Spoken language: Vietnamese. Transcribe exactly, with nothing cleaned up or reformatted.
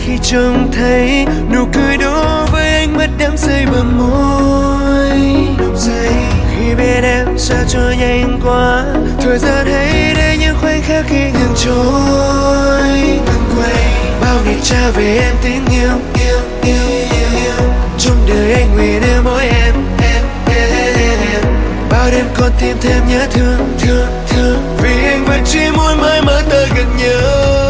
khi trông thấy nụ cười đó với ánh mắt đắm say bờ môi. Khi bên em xa trôi nhanh quá, thời gian hãy để những khoảnh khắc khi ngừng trôi. Bao ngày tra về em tiếng yêu, yêu, yêu, yêu, yêu. Trong đời anh nguyện yêu mỗi em, em, em, em. Bao đêm con tim thêm nhớ thương, thương, thương. Vì anh vẫn chỉ muốn mãi mãi ta gần nhau.